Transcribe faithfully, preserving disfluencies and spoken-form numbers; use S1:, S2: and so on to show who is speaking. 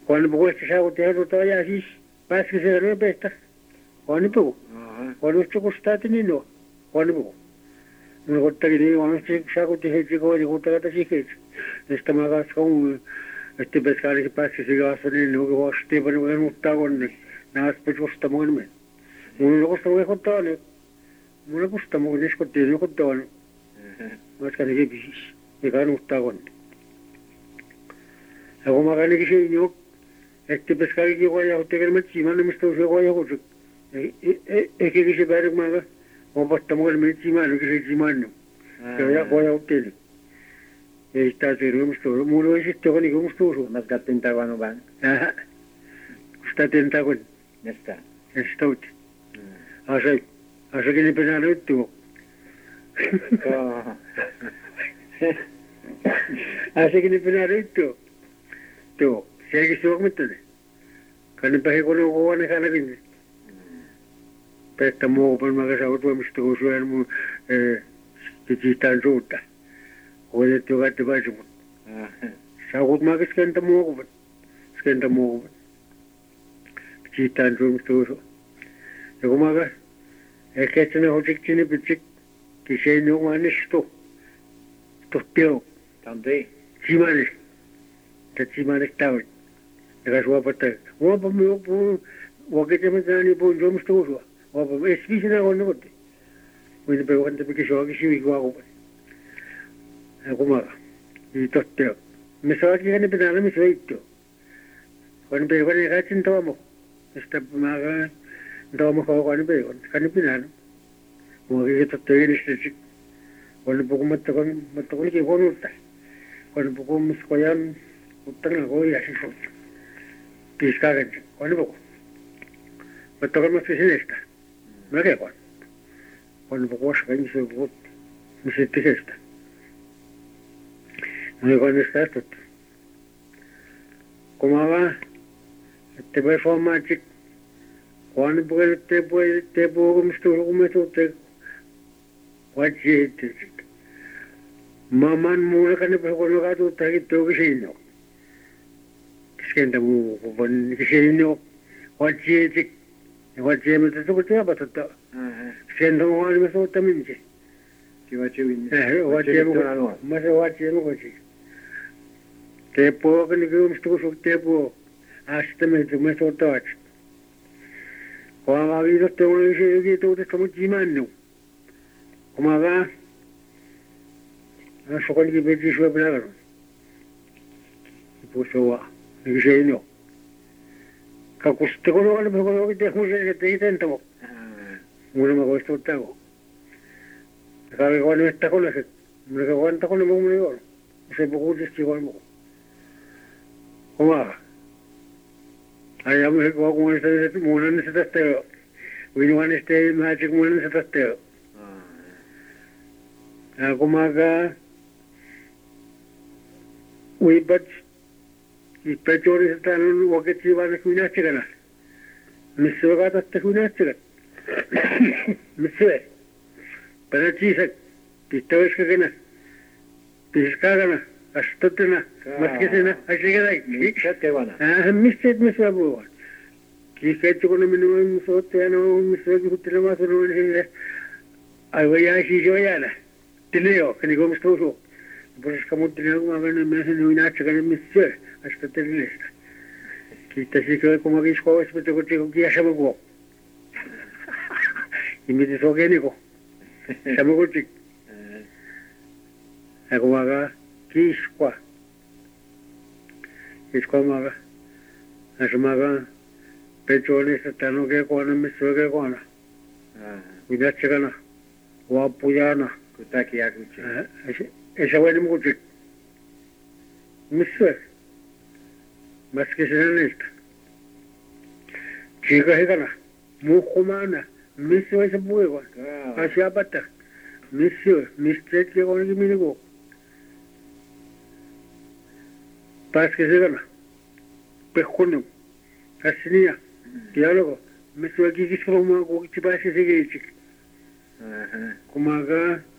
S1: Cuando puedo estar agotado todavía así, para que se lo pesta. Cuando puedo. Cuando estoy costado teniendo. Cuando puedo. Me gusta que digo, cuando estoy agotado, chico, digo, te gata así que esta magas con este pescar que pasa que se va a salir, lo que va a estar, pero no está con nada, después gusta muy bien. Uno le gusta muy contable. Uno le gusta muy bien, es contable, contable. Más que de que pisis. Me cae no está con. Hago más gana que se yo. Este pescar que voy a hotel me chima no me estoy yo voy a coger eh eh eh que se para más o bastamos el me chima no que se chima no que voy a voy a hotel está cero me estoy mulo es esto con como estoy
S2: más que tentaguano van
S1: ajá está tentaguano
S2: ya está
S1: está ut así así que le penalo esto así que le penalo esto tú sé que estoy comentando kan pa ko no ko na kana rin pesta mo pa magasaw to misto ko so mo eh titan ruta o de to gat ba jo sa gut magas kan ta mo ko kan ta mo ko titan rum to so ko maga e ke tne ho tik tne bitik ki se no man sto to pio
S2: tambe
S1: chimane ta chimane sta Gas wapata. Wapa me wapu wakete me tani po joms to so. Wapa es visina con no te. Muy de pregunta porque yo que si igual hago. Hago más. Y toste. Me sabe que gane penal me sueito. Cuando pego en el gachen tomo. Esta maga tomo con cuando pego. Gane penal. Como que toste en este. Cuando poco me toco me toco que con urta. Cuando poco me escoyan utang go y así fue. Pescar, cuando poco. Me toca más que esta. No es igual. Cuando poco vas a caer, me se me se te esta. No cuando está esto. Como va, te voy a formar chic. Cuando puede te puede te puedo como estoy como esto te. Guache te chic. Mamá no que no puedo colocar tu traguito que se no. Skenda mu bon kisino wachi tik wachi me to ko ta batata skenda mo ali so taminje
S2: ki wachi win
S1: eh wachi mo ma se wachi mo ko chi te po ko ni ko sto so te po hasta me to me so touch ko ma vi do te mo je ki to te mo jimano ko ma ga na so ko ni be ji so bla ga po so wa Diseño. Cacuste con lo que me te juse te intento. Uno me cuesta un tago. Sabe cuando está con ese. Me aguanta con el mismo nivel. Se puede decir igual. ¿Cómo va? Allá me cojo con este mundo en ese testeo. Vino en este magic mundo en ese testeo. Ah, como acá. Uy, but y pechores están en un waketi van a cuinar chegana. Me se va a estar cuinar chegana. Me se. Para chisa, pista es que gana. Pisca gana, hasta tena, más que sena, así que hay.
S2: Ya te van.
S1: Ah, me se me se va. Que que tú con el menú en sote no me se que tú más no le. Ay, voy a si yo ya la. Te leo, que ni como estoy. Pues es como tener una vez en mes en una chica en mi ser, hasta tener esta. Que te sigue como que es joven, pero tengo que ir a Samago. Y me dice, ¿qué digo? Samago, chico. Hago haga, ¿qué es cuá? Es cuá maga. Hace maga, pechones, hasta no que cuando me suegue cuando. Y la chica no. Guapuyana.
S2: Kutaki ya kuchi.
S1: Esa buena mujer. Me suegue. Más que se dan esta. Chica se gana. Mujumana. Me suegue ese fuego. Hacia pata. Me suegue. Me suegue que con el minigo. Paz que se gana. Pejuno. Casinía. Diálogo. Me suegue que se como que se pase ese que chica. Como acá.